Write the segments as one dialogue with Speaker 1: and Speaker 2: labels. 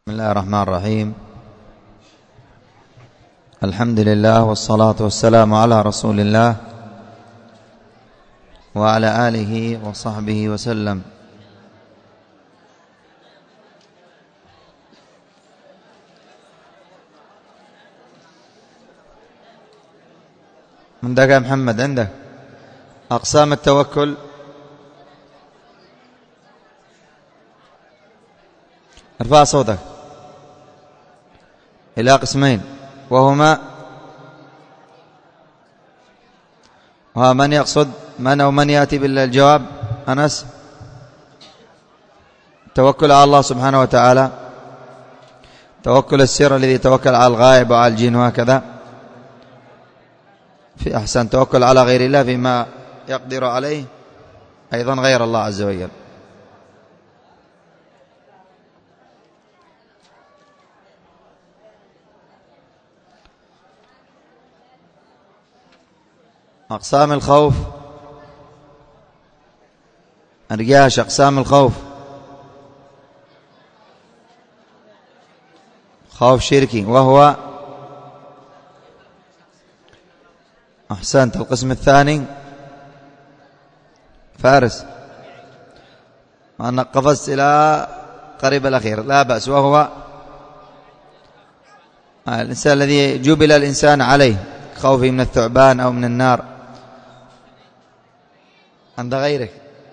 Speaker 1: بسم الله الرحمن الرحيم. الحمد لله والصلاة والسلام على رسول الله وعلى آله وصحبه وسلم. عندك يا محمد؟ عندك أقسام التوكل؟ ارفع صوتك. إلى قسمين، وهما من يقصد من أو من يأتي بالجواب؟ أنس. توكل على الله سبحانه وتعالى، توكل السر الذي توكل على الغائب وعلى الجن وهكذا. في أحسن توكل على غير الله فيما يقدر عليه أيضا غير الله عز وجل. أقسام الخوف، أرجاش أقسام الخوف: خوف شركي وهو أحسنت. القسم الثاني فارس، أنا قفزت إلى قريب الأخير، لا بأس، وهو الإنسان الذي جبل الإنسان عليه، خوفه من الثعبان أو من النار. عند غيرك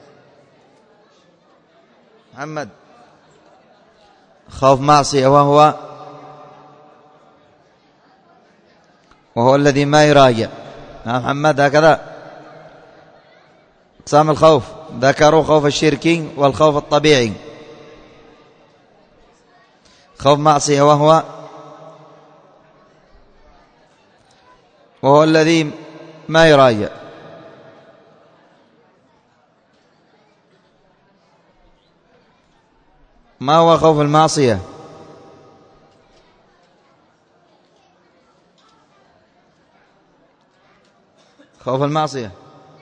Speaker 1: محمد؟ خوف معصية وهو الذي ما يراجع. محمد هكذا أقسام الخوف. ذكروا خوف الشركي والخوف الطبيعي. خوف معصية وهو الذي ما يراجع. ما هو خوف المعصية؟ خوف المعصية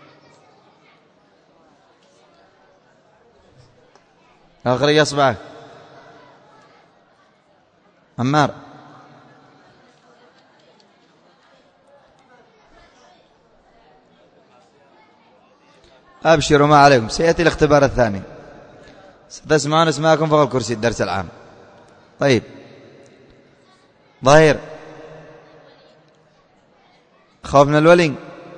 Speaker 1: أخرج أصبعك. عمار، أبشروا ما عليكم، سيأتي الاختبار الثاني، ستسمعون اسماءكم فوق الكرسي الدرس العام. طيب ظاهر، خوف من الولي،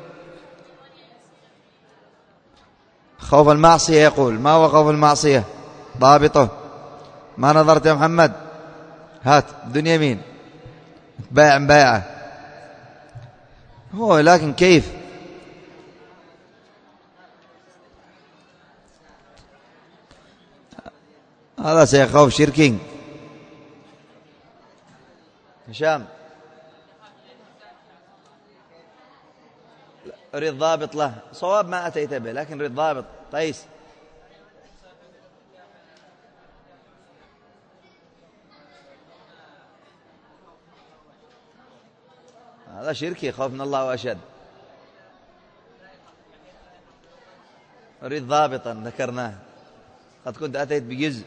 Speaker 1: خوف المعصية. يقول ما هو خوف المعصية؟ ضابطه. ما نظرت يا محمد؟ هات بدون يمين، بايعة هو، لكن كيف؟ هذا سيخوف شركي. هشام، أريد ضابط له. صواب ما أتيت به، لكن أريد ضابط. قيس، هذا شركي، خوف من الله وأشد. أريد ضابطا ذكرناه، قد كنت أتيت بجزء.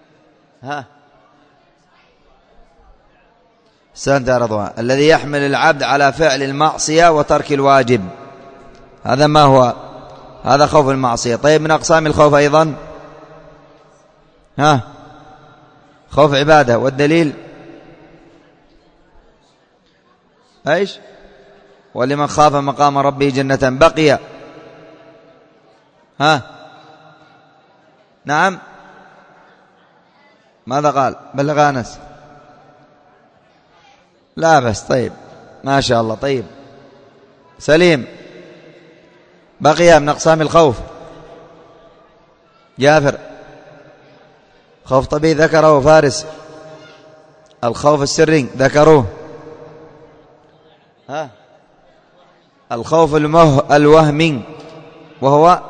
Speaker 1: سنت يا رضوان. الذي يحمل العبد على فعل المعصية وترك الواجب، هذا ما هو؟ هذا خوف المعصية. طيب من أقسام الخوف أيضا خوف عبادة، والدليل ايش؟ ولمن خاف مقام ربه جنة. بقي نعم، ماذا قال؟ بلغ أنس. لا بس، طيب ما شاء الله. طيب سليم، بقي من أقسام الخوف جافر. خوف طبيعي ذكره فارس. الخوف السري ذكروه. الخوف الوهمي وهو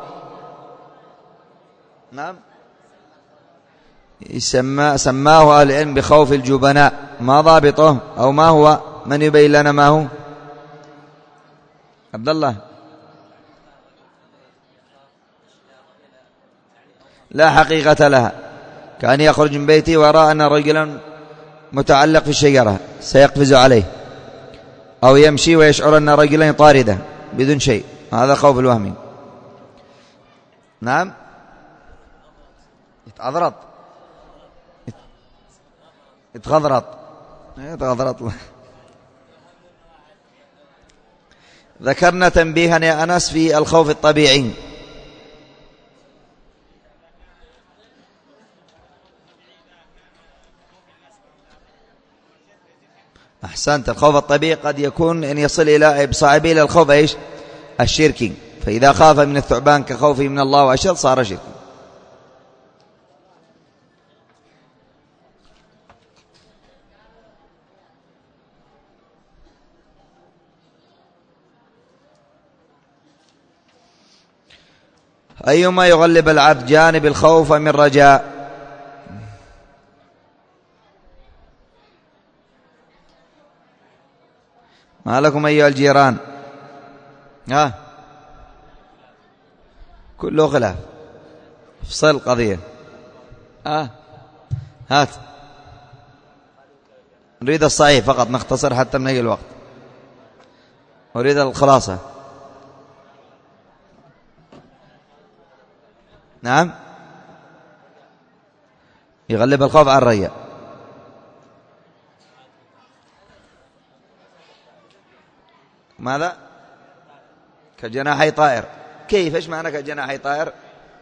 Speaker 1: نعم سماه أهل العلم بخوف الجبناء. ما ضابطه أو ما هو؟ من يبين لنا ما هو؟ عبد الله. لا حقيقة لها، كان يخرج من بيته وراى أن رجلا متعلق في الشجرة سيقفز عليه، أو يمشي ويشعر أن رجلين طاردة بدون شيء، هذا خوف الوهمي. نعم، يتعضرط، يتغضرط. ذكرنا تنبيها يا أنس في الخوف الطبيعي. أحسنت. الخوف الطبيعي قد يكون أن يصل إلى بصاحبه إلى الخوف إيش؟ الشركي، فإذا خاف من الثعبان كخوفه من الله وأشد صار شركي. أيما يغلب العبد جانب الخوف من رجاء؟ ما لكم أيها الجيران؟ كله خلاف، افصل القضية. هات، نريد الصحيح فقط، نختصر حتى من أي الوقت، أريد الخلاصة. نعم، يغلب الخوف على الرجاء. ماذا؟ كجناحي طائر. كيف؟ ايش معنى كجناحي طائر؟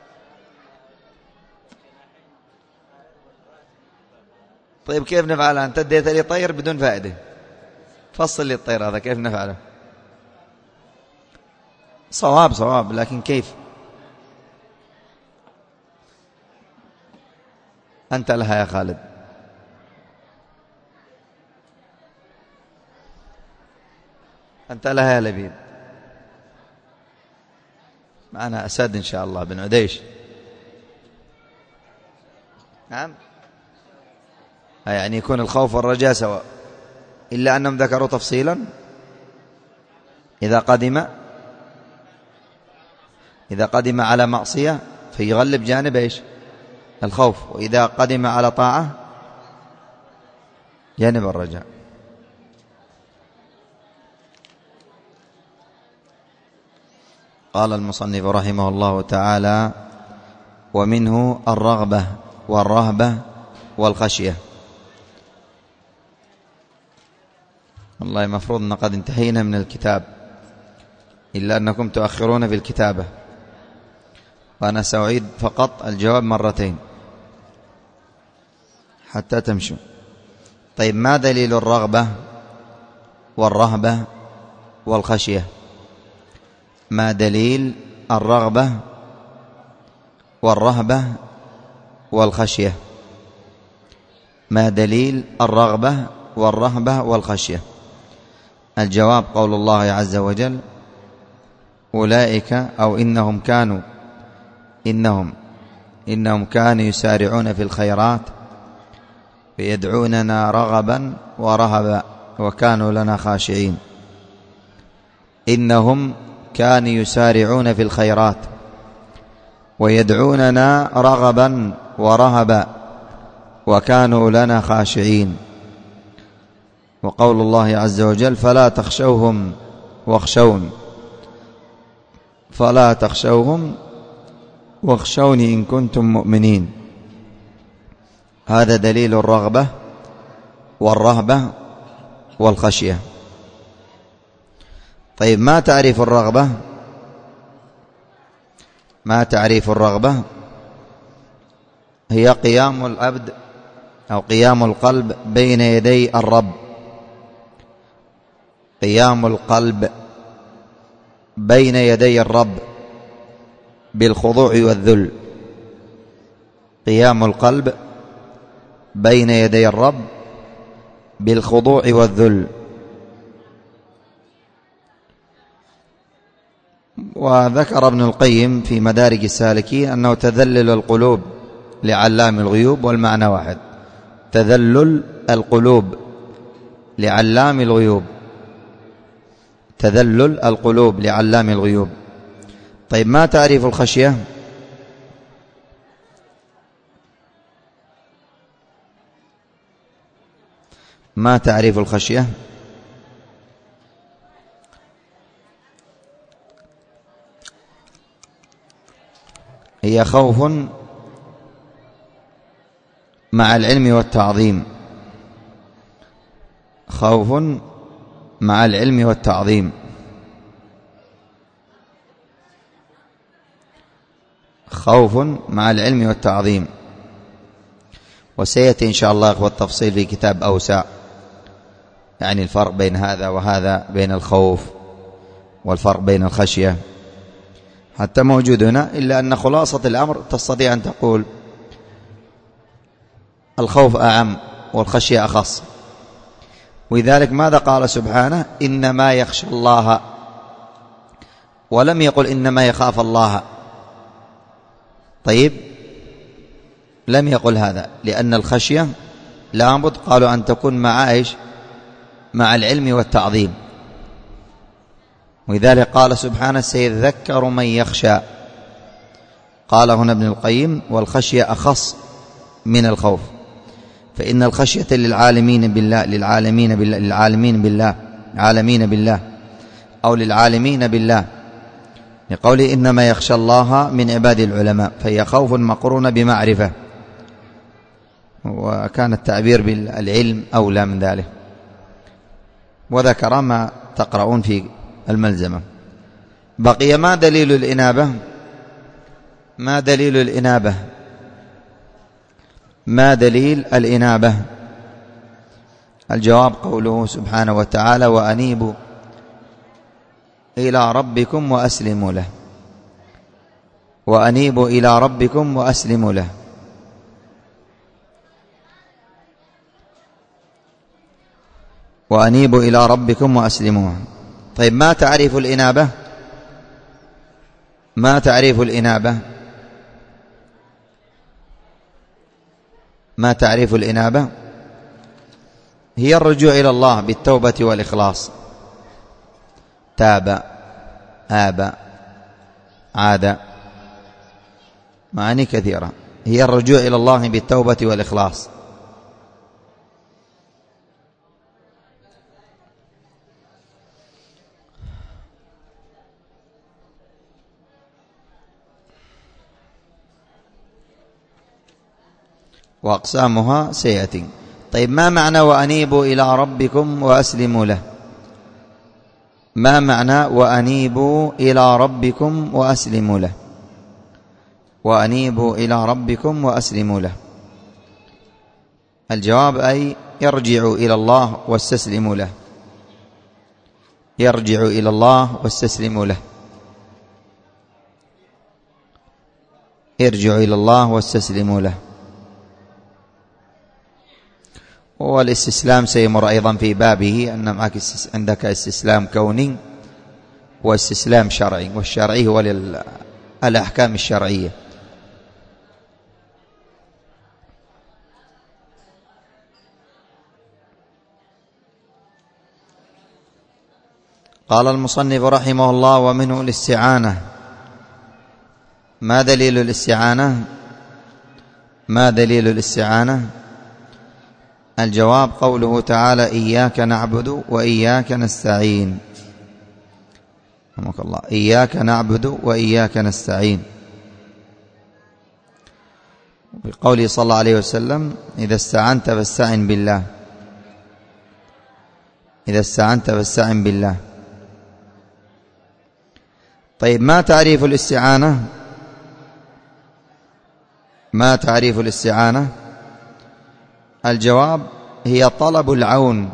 Speaker 1: طيب كيف نفعلها؟ انت اديت لي طير بدون فائدة، فصل لي الطير هذا كيف نفعله؟ صواب، لكن كيف؟ أنت لها يا خالد. أنت لها يا لبيب. معنا أسد إن شاء الله بن عديش. نعم، يعني يكون الخوف والرجاء سواء، إلا أنهم ذكروا تفصيلا. إذا قدم على معصية فيغلب جانب إيش؟ الخوف، وإذا قدم على طاعة جانب الرجاء. قال المصنف رحمه الله تعالى: ومنه الرغبة والرهبة والخشية. والله مفروض أن قد انتهينا من الكتاب، إلا أنكم تؤخرون في الكتابة، وأنا سأعيد فقط الجواب مرتين حتى تمشوا. طيب، ما دليل الرغبة والرهبة والخشية؟ ما دليل الرغبة والرهبة والخشية؟ ما دليل الرغبة والرهبة والخشية؟ الجواب قول الله عز وجل: أولئك أو إنهم كانوا يسارعون في الخيرات ويدعوننا رغبا ورهبا وكانوا لنا خاشعين. إنهم كانوا يسارعون في الخيرات ويدعوننا رغبا ورهبا وكانوا لنا خاشعين. وقول الله عز وجل: فلا تخشوهم واخشوني إن كنتم مؤمنين. هذا دليل الرغبة والرهبة والخشية. طيب، ما تعريف الرغبة؟ هي قيام العبد أو قيام القلب بين يدي الرب. قيام القلب بين يدي الرب بالخضوع والذل. قيام القلب بين يدي الرب بالخضوع والذل. وذكر ابن القيم في مدارج السالكين أنه تذلل القلوب لعلام الغيوب، والمعنى واحد: تذلل القلوب لعلام الغيوب. تذلل القلوب لعلام الغيوب. طيب، ما تعريف الخشية؟ ما تعريف الخشية؟ هي خوف مع العلم والتعظيم، خوف مع العلم والتعظيم، خوف مع العلم والتعظيم. وسيأتي إن شاء الله التفصيل في كتاب أوسع، يعني الفرق بين هذا وهذا، بين الخوف والفرق بين الخشية، حتى موجود هنا. إلا أن خلاصة الأمر تستطيع أن تقول الخوف أعم والخشية أخص. ولذلك ماذا قال سبحانه؟ إنما يخشى الله، ولم يقل إنما يخاف الله. طيب، لم يقل هذا، لأن الخشية لابد قالوا أن تكون مع إيش؟ مع العلم والتعظيم. ولذلك قال سبحانه سيذكر من يخشى. قال هنا ابن القيم والخشية أخص من الخوف، فإن الخشية للعالمين بالله أو للعالمين بالله، لقوله إنما يخشى الله من عباد العلماء، فهي خوف مقرون بمعرفة، وكان التعبير بالعلم أولى من ذلك. وذكر ما تقرؤون في الملزمة. بقي ما دليل الإنابة؟ ما دليل الإنابة؟ ما دليل الإنابة؟ الجواب قوله سبحانه وتعالى وأنيبوا إلى ربكم وأسلموا له، وأنيبوا إلى ربكم وأسلموا له. وأنيبوا إلى ربكم وأسلموا. طيب، ما تعريف الإنابة؟ ما تعريف الإنابة؟ ما تعريف الإنابة؟ هي الرجوع إلى الله بالتوبة والإخلاص. تاب، آب، عاد، معاني كثيرة. هي الرجوع إلى الله بالتوبة والإخلاص. وأقسامها سيأتي. طيب، ما معنى وأنيبوا إلى ربكم وأسلموا له؟ ما معنى وأنيبوا إلى ربكم وأسلموا له؟ وأنيبوا إلى ربكم وأسلموا له. الجواب أي يرجعوا إلى الله واستسلموا له. يرجعوا إلى الله واستسلموا له. ارجعوا إلى الله واستسلموا له. والاستسلام سيمر أيضا في بابه، أن معك عندك استسلام كوني واستسلام شرعي، والشرعي هو للأحكام الشرعية. قال المصنف رحمه الله ومنه الاستعانة. ما دليل الاستعانة؟ ما دليل الاستعانة؟ الجواب قوله تعالى إياك نعبد وإياك نستعين. رحمك الله. إياك نعبد وإياك نستعين. بقوله صلى الله عليه وسلم إذا استعنت فاستعن بالله. إذا استعنت فاستعن بالله. طيب، ما تعريف الاستعانة؟ ما تعريف الاستعانة؟ الجواب هي طلب العون.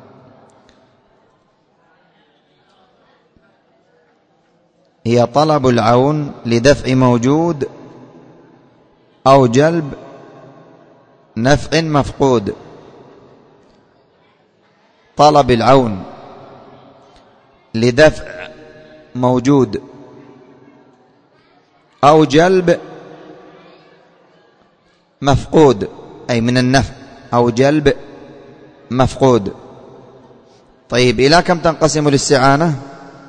Speaker 1: هي طلب العون لدفع موجود أو جلب نفع مفقود. طلب العون لدفع موجود أو جلب مفقود، أي من النفع أو جلب مفقود. طيب، إلى كم تنقسم الاستعانة؟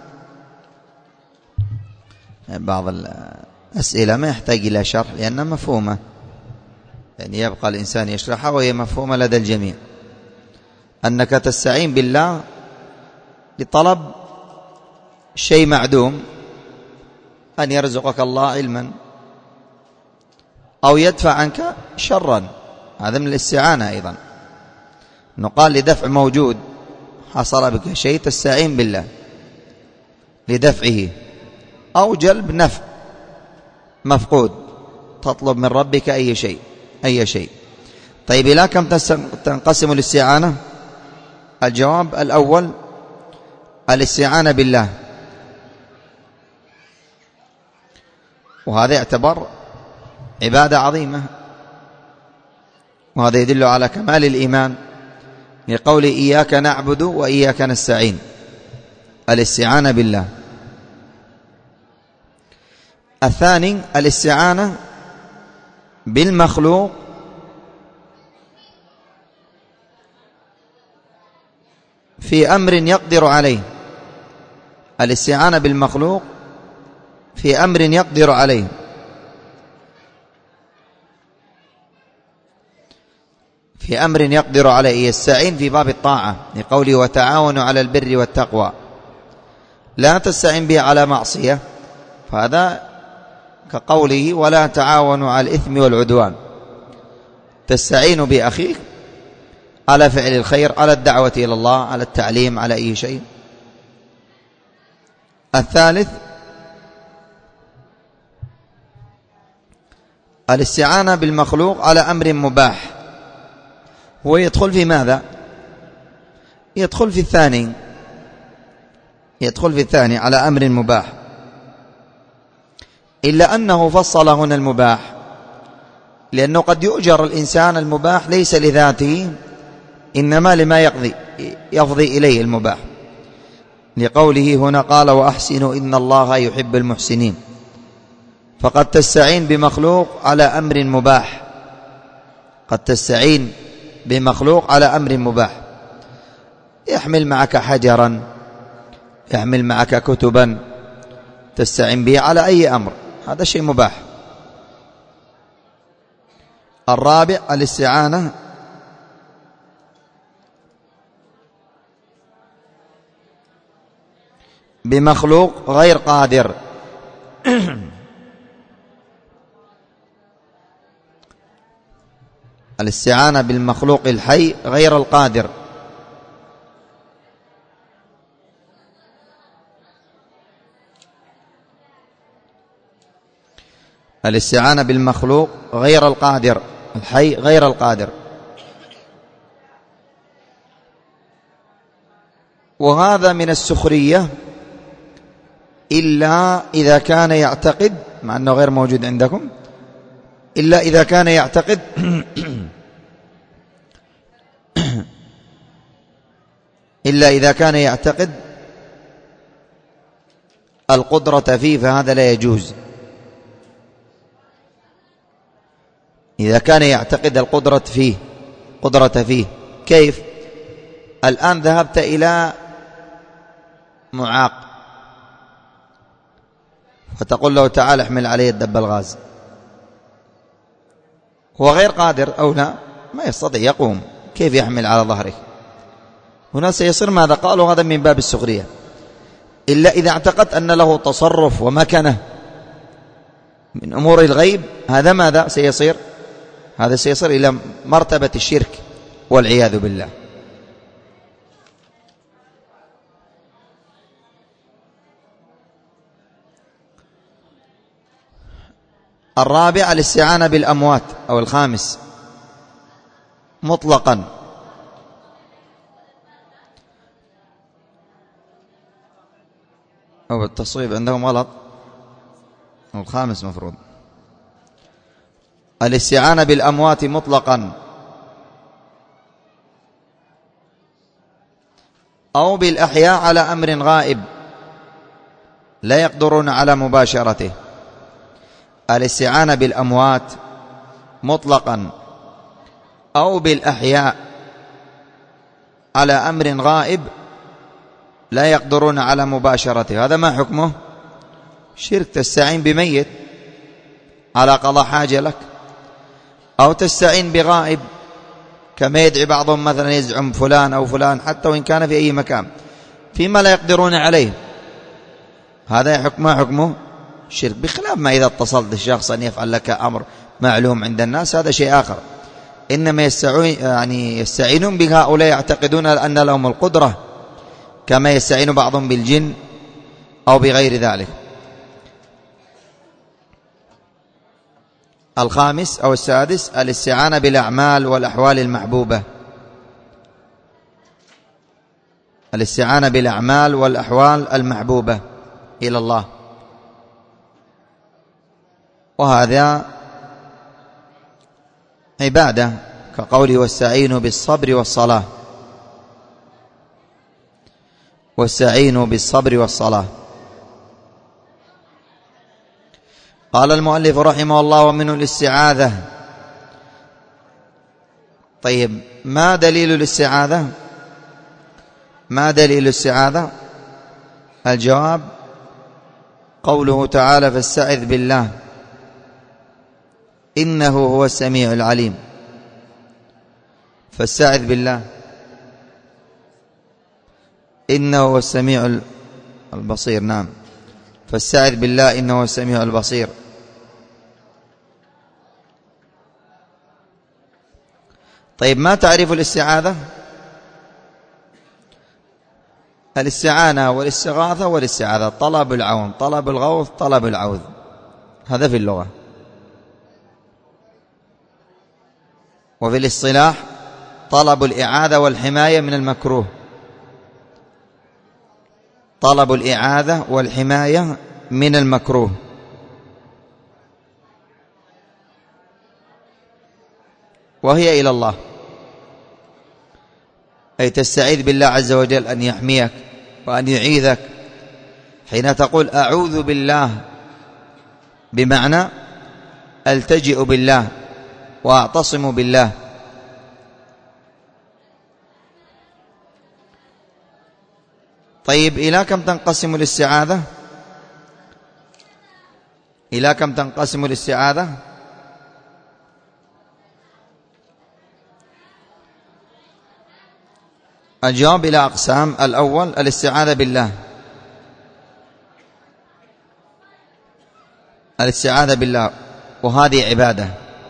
Speaker 1: بعض الأسئلة ما يحتاج إلى شرح لأنها مفهومة، يعني يبقى الإنسان يشرحها وهي مفهومة لدى الجميع. أنك تستعين بالله لطلب شيء معدوم، أن يرزقك الله علما أو يدفع عنك شرا، هذا من الاستعانة أيضا. نقال لدفع موجود حصل بك شيء تستعين بالله لدفعه، أو جلب نفع مفقود تطلب من ربك أي شيء. طيب إلى كم تنقسم الاستعانة؟ الجواب الأول الاستعانة بالله، وهذا يعتبر عبادة عظيمة، وهذا يدل على كمال الإيمان لقول إياك نعبد وإياك نستعين، الاستعانة بالله. الثاني الاستعانة بالمخلوق في أمر يقدر عليه، الاستعانة بالمخلوق في أمر يقدر عليه. في أمر يقدر عليه يستعين في باب الطاعة لقوله وتعاونوا على البر والتقوى، لا تستعين به على معصية، فهذا كقوله ولا تعاونوا على الإثم والعدوان، تستعين بأخيك على فعل الخير، على الدعوة إلى الله، على التعليم، على أي شيء. الثالث الاستعانة بالمخلوق على أمر مباح، هو يدخل في ماذا؟ يدخل في الثاني على أمر مباح، إلا أنه فصل هنا المباح، لأنه قد يؤجر الإنسان المباح ليس لذاته، إنما لما يفضي إليه المباح، لقوله هنا قال وأحسنوا إن الله يحب المحسنين. فقد تستعين بمخلوق على أمر مباح، قد تستعين بمخلوق على أمر مباح، يحمل معك حجرا، يحمل معك كتبا، تستعين به على أي أمر، هذا شيء مباح. الرابع الاستعانة بمخلوق غير قادر، الاستعانة بالمخلوق الحي غير القادر، الاستعانة بالمخلوق غير القادر، الحي غير القادر. وهذا من السخرية إلا إذا كان يعتقد، مع أنه غير موجود عندكم، إلا إذا كان يعتقد إلا إذا كان يعتقد القدرة فيه، فهذا لا يجوز. إذا كان يعتقد قدرة فيه كيف؟ الآن ذهبت إلى معاق فتقول له تعال احمل عليه الدب الغاز، هو غير قادر أو لا، ما يستطيع يقوم، كيف يحمل على ظهره؟ هنا سيصير ماذا؟ قالوا هذا من باب السخرية. إلا إذا اعتقد أن له تصرف ومكنة من أمور الغيب، هذا ماذا سيصير؟ هذا سيصير إلى مرتبة الشرك والعياذ بالله. الرابع الاستعانة بالأموات، أو الخامس مطلقا، أو التصويب عندهم غلط، أو الخامس مفروض الاستعانة بالأموات مطلقا أو بالأحياء على أمر غائب لا يقدرون على مباشرته. الاستعانة بالأموات مطلقا أو بالأحياء على أمر غائب لا يقدرون على مباشرته، هذا ما حكمه؟ شرك. تستعين بميت على قضاء حاجة لك، أو تستعين بغائب كما يدعي بعضهم مثلا يزعم فلان أو فلان حتى وإن كان في أي مكان فيما لا يقدرون عليه، هذا ما حكمه شرك، بخلاف ما إذا اتصلت بالشخص أن يفعل لك أمر معلوم عند الناس هذا شيء آخر. إنما يستعينون بهؤلاء يعتقدون أن لهم القدرة كما يستعين بعضهم بالجن أو بغير ذلك. الخامس أو السادس الاستعانة بالأعمال والأحوال المحبوبة. الاستعانة بالأعمال والأحوال المحبوبة إلى الله، وهذا عبادة كقوله واستعينوا بالصبر والصلاة، واستعينوا بالصبر والصلاة. قال المؤلف رحمه الله ومنه الاستعاذة. طيب ما دليل الاستعاذة؟ ما دليل الاستعاذة؟ الجواب قوله تعالى فاستعذ بالله إنه هو السميع العليم. فاستعذ بالله إنه هو السميع البصير. نعم، فاستعذ بالله إنه هو السميع البصير. طيب ما تعرف الاستعاذة؟ الاستعانة والاستغاثة والاستعاذة طلب العون، طلب الغوث، طلب العوذ، هذا في اللغة. وفي الاصطلاح طلب الإعاذة والحماية من المكروه، طلب الإعاذة والحماية من المكروه. وهي إلى الله، أي تستعيذ بالله عز وجل أن يحميك وأن يعيذك. حين تقول أعوذ بالله بمعنى ألتجئ بالله وأعتصم بالله. طيب إلى كم تنقسم الاستعاذة؟ إلى كم تنقسم الاستعاذة؟ الجواب إلى أقسام. الأول الاستعاذة بالله، الاستعاذة بالله، وهذه عبادة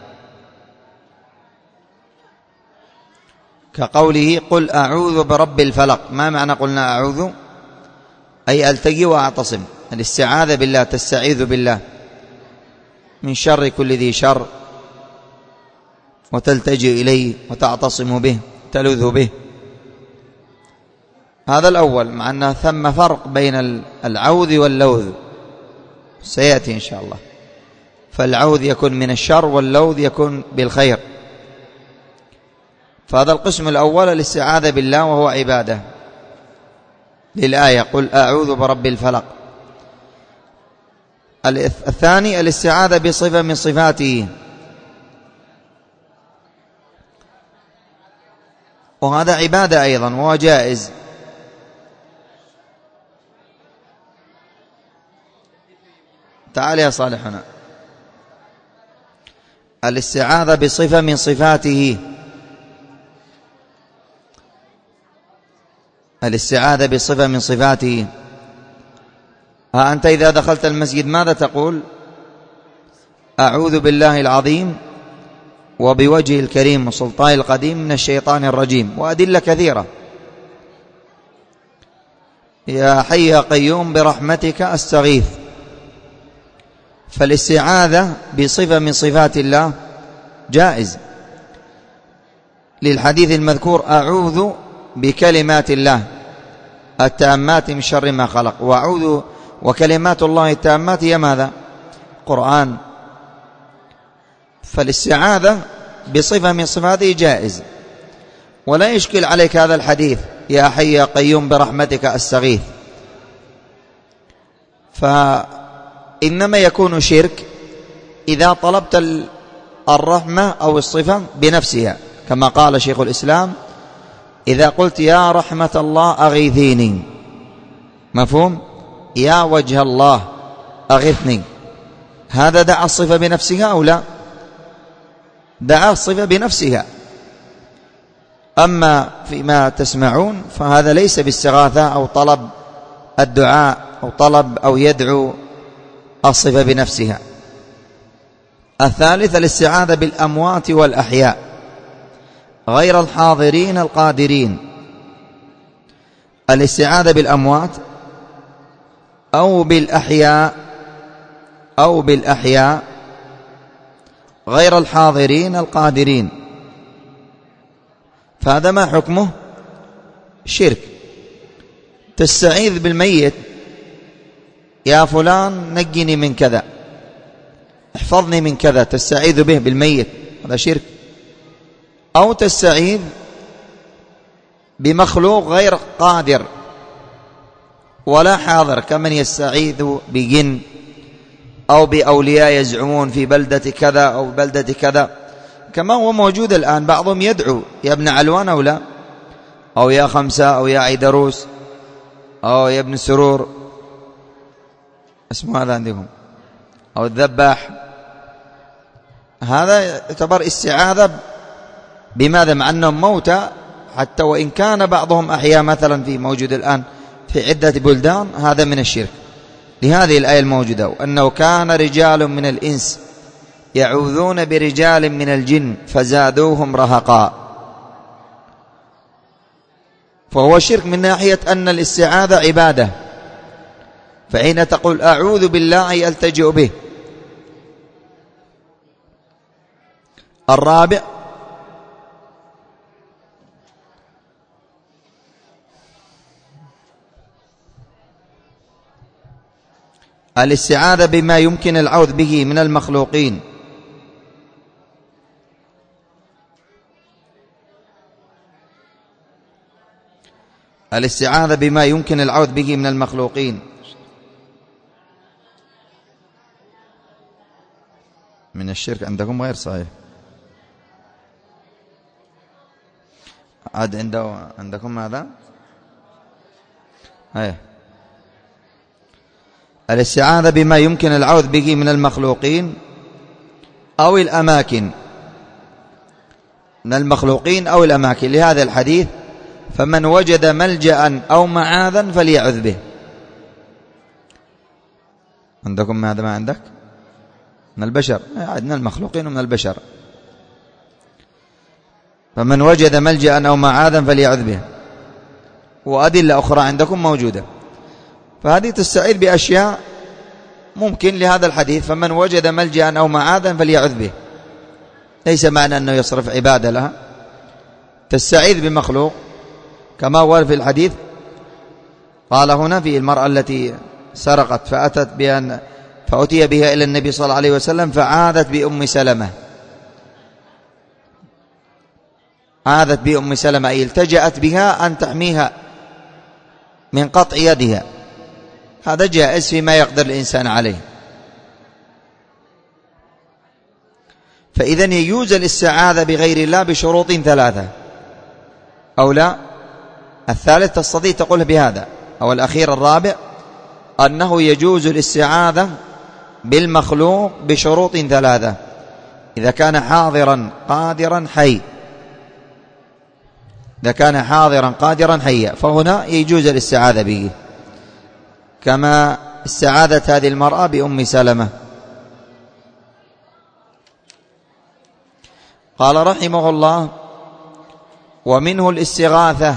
Speaker 1: كقوله قل أعوذ برب الفلق. ما معنى قلنا أعوذ؟ أي ألتقي وأعتصم. الاستعاذة بالله تستعيذ بالله من شر كل ذي شر، وتلتجئ إليه وتعتصم به، تلوذ به. هذا الأول، مع أن ثم فرق بين العوذ واللوذ سيأتي إن شاء الله. فالعوذ يكون من الشر واللوذ يكون بالخير. فهذا القسم الأول الاستعاذة بالله وهو عبادة للآية قل أعوذ برب الفلق. الثاني الاستعاذة بصفة من صفاته، وهذا عبادة أيضا وهو جائز. تعال يا صالح هنا. الاستعاذة بصفة من صفاته، الاستعاذة بصفة من صفاته. أنت إذا دخلت المسجد ماذا تقول؟ أعوذ بالله العظيم وبوجهه الكريم وسلطانه القديم من الشيطان الرجيم، وأدلة كثيرة. يا حي يا قيوم برحمتك أستغيث. فالاستعاذة بصفة من صفات الله جائز للحديث المذكور أعوذ بكلمات الله التامات من شر ما خلق. وأعوذ وكلمات الله التامات هي ماذا؟ قرآن. فالاستعاذة بصفة من صفاته جائز، ولا يشكل عليك هذا الحديث يا حي يا قيوم برحمتك أستغيث. فإنما يكون شرك إذا طلبت الرحمة أو الصفة بنفسها، كما قال شيخ الإسلام إذا قلت يا رحمة الله أغيثيني، مفهوم؟ يا وجه الله أغثني، هذا دعا الصفة بنفسها أو لا؟ دعا الصفة بنفسها. أما فيما تسمعون فهذا ليس باستغاثة أو طلب الدعاء أو طلب أو يدعو الصفة بنفسها. الثالث الاستعاذة بالأموات والأحياء غير الحاضرين القادرين. الاستعاذة بالأموات أو بالأحياء غير الحاضرين القادرين، فهذا ما حكمه؟ شرك. تستعيذ بالميت: يا فلان نجني من كذا، احفظني من كذا، تستعيذ به بالميت، هذا شرك. أو تستعيذ بمخلوق غير قادر ولا حاضر، كمن يستعيذ بجن أو بأولياء يزعمون في بلدة كذا أو بلدة كذا، كما هو موجود الآن. بعضهم يدعو: يا ابن علوان أو لا، أو يا خمسة، أو يا عيدروس، أو يا ابن سرور، اسمه هذا عندكم، أو الذباح. هذا يعتبر استعاذة بماذا؟ مع أنهم موتى، حتى وإن كان بعضهم أحياء مثلا في موجود الآن في عدة بلدان، هذا من الشرك. لهذه الآية الموجودة: أنه كان رجال من الإنس يعوذون برجال من الجن فزادوهم رهقا. فهو شرك من ناحية أن الاستعاذة عبادة، فحين تقول أعوذ بالله ألتجئ به. الرابع الاستعاذة بما يمكن العوذ به من المخلوقين. الاستعاذة بما يمكن العوذ به من المخلوقين من الشرك عندكم غير صحيح. عاد عندكم ماذا؟ الاستعاذة بما يمكن العوذ به من المخلوقين أو الأماكن، من المخلوقين أو الأماكن، لهذا الحديث: فمن وجد ملجأ أو معاذا فليعذ به. عندكم ماذا؟ ما عندك؟ من البشر، عندنا المخلوقين ومن البشر. فمن وجد ملجأ أو معاذا فليعذ به، وأدلة أخرى عندكم موجودة. فهذه تستعيذ بأشياء ممكن لهذا الحديث: فمن وجد ملجأ أو معاذا فليعذ به، ليس معنى أنه يصرف عبادة لها. تستعيذ بمخلوق كما هو في الحديث، قال هنا في المرأة التي سرقت فأتي بها إلى النبي صلى الله عليه وسلم فعاذت بأم سلمة. عاذت بأم سلمة أي التجأت بها أن تحميها من قطع يدها. هذا جائز فيما يقدر الإنسان عليه. فإذن يجوز الاستعاذة بغير الله بشروط ثلاثة أو لا. الثالث تستطيع تقول بهذا، أو الأخير الرابع أنه يجوز الاستعاذة بالمخلوق بشروط ثلاثة: إذا كان حاضرا قادرا حي، إذا كان حاضرا قادرا حيا، فهنا يجوز الاستعاذة به، كما استعاذت هذه المرأة بأم سلمة. قال رحمه الله: ومنه الاستغاثة.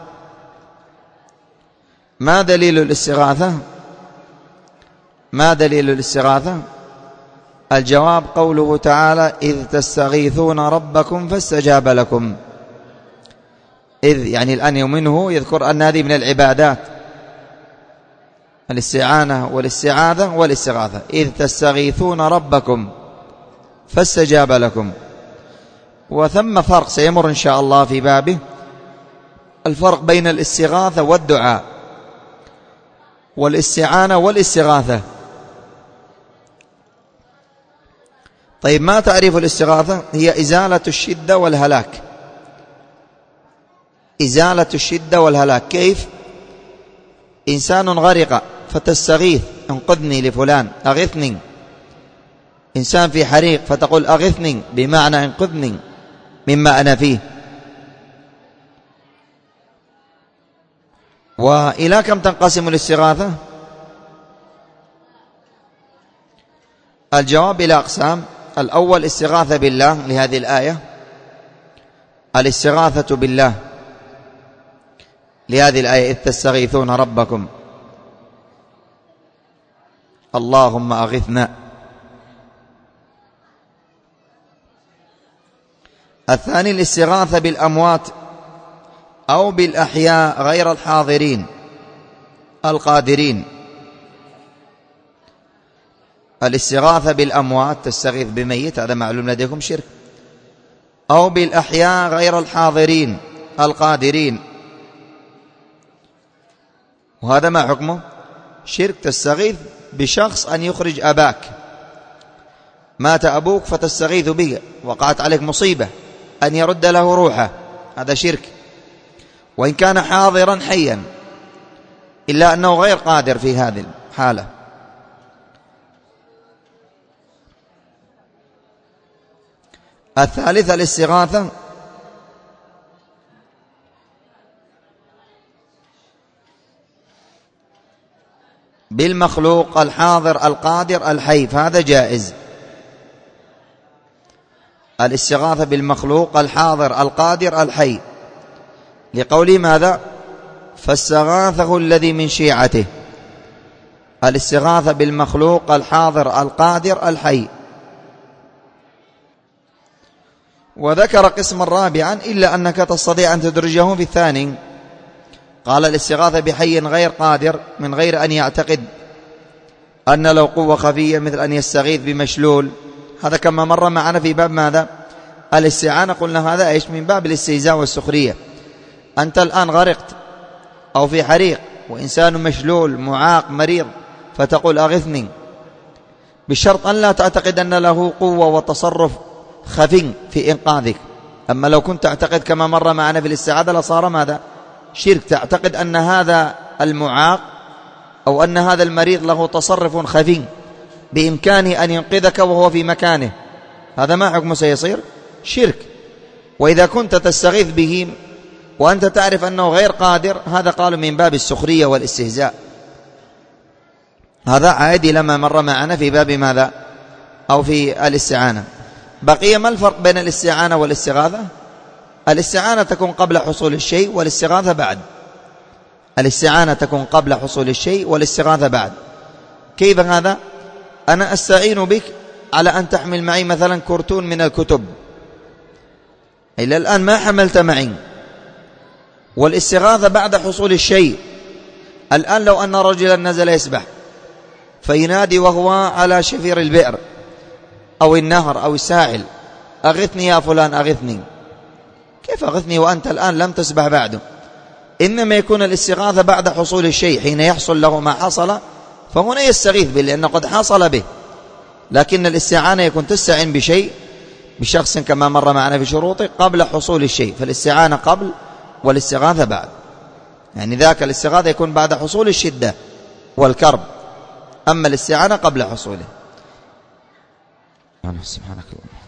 Speaker 1: ما دليل الاستغاثة؟ ما دليل الاستغاثة؟ الجواب قوله تعالى: إذ تستغيثون ربكم فاستجاب لكم. إذ يعني الآن يومنه يذكر أن هذه من العبادات، الاستعانة والاستعاذة والاستغاثة. إذ تستغيثون ربكم فاستجاب لكم. وثم فرق سيمر إن شاء الله في بابه، الفرق بين الاستغاثة والدعاء، والاستعانة والاستغاثة. طيب، ما تعريف الاستغاثة؟ هي إزالة الشدة والهلاك. إزالة الشدة والهلاك. كيف؟ إنسان غرق فتستغيث: انقذني لفلان، أغثني. إنسان في حريق فتقول أغثني، بمعنى انقذني مما أنا فيه. وإلى كم تنقسم الاستغاثة؟ الجواب إلى أقسام. الأول استغاثة بالله لهذه الآية، الاستغاثة بالله لهذه الآية إذ تستغيثون ربكم اللهم أغثنا. الثاني الاستغاثة بالأموات أو بالأحياء غير الحاضرين القادرين. الاستغاثة بالأموات تستغيث بميت، هذا معلوم لديكم شرك، أو بالأحياء غير الحاضرين القادرين، وهذا ما حكمه؟ شرك. تستغيث بشخص أن يخرج أباك، مات أبوك فتستغيث به، وقعت عليك مصيبة، أن يرد له روحه، هذا شرك، وإن كان حاضرا حيا، إلا أنه غير قادر في هذه الحالة. الثالث الاستغاثة بالمخلوق الحاضر القادر الحي، فهذا جائز. الاستغاثة بالمخلوق الحاضر القادر الحي، لقوله ماذا؟ فاستغاثه الذي من شيعته. الاستغاثة بالمخلوق الحاضر القادر الحي. وذكر قسما رابعا إلا أنك تستطيع أن تدرجه في الثاني. قال الاستغاثة بحي غير قادر من غير أن يعتقد أن له قوة خفية، مثل أن يستغيث بمشلول، هذا كما مر معنا في باب ماذا؟ الاستعانة. قلنا هذا إيش؟ من باب الاستهزاء والسخرية. أنت الآن غرقت أو في حريق وإنسان مشلول معاق مريض، فتقول أغثني، بشرط أن لا تعتقد أن له قوة وتصرف خفي في إنقاذك. أما لو كنت تعتقد كما مر معنا في الاستعاذة لصار ماذا؟ شرك. تعتقد أن هذا المعاق أو أن هذا المريض له تصرف خفي بإمكانه أن ينقذك وهو في مكانه، هذا ما حكمه؟ سيصير شرك. وإذا كنت تستغيث به وأنت تعرف أنه غير قادر، هذا قالوا من باب السخرية والاستهزاء. هذا عائد إلى ما مر معنا في باب ماذا؟ أو في الاستعانة. بقي ما الفرق بين الاستعانة والاستغاثة؟ الاستعانة تكون قبل حصول الشيء والاستغاثة بعد. الاستعانة تكون قبل حصول الشيء والاستغاثة بعد. كيف هذا؟ أنا أستعين بك على أن تحمل معي مثلا كرتون من الكتب، إلى الآن ما حملت معي، والاستغاثة بعد حصول الشيء. الآن لو أن رجلا نزل يسبح فينادي وهو على شفير البئر أو النهر أو الساحل: أغثني يا فلان أغثني. كيف أغثني وأنت الآن لم تسبح بعده؟ إنما يكون الاستغاثة بعد حصول الشيء، حين يحصل له ما حصل فهنا يستغيث به لأنه قد حصل به. لكن الاستعانة يكون تستعين بشيء بشخص كما مر معنا في شروطه قبل حصول الشيء، فالاستعانة قبل والاستغاثة بعد. يعني ذاك الاستغاثة يكون بعد حصول الشدة والكرب، أما الاستعانة قبل حصوله. سبحانك اللهم.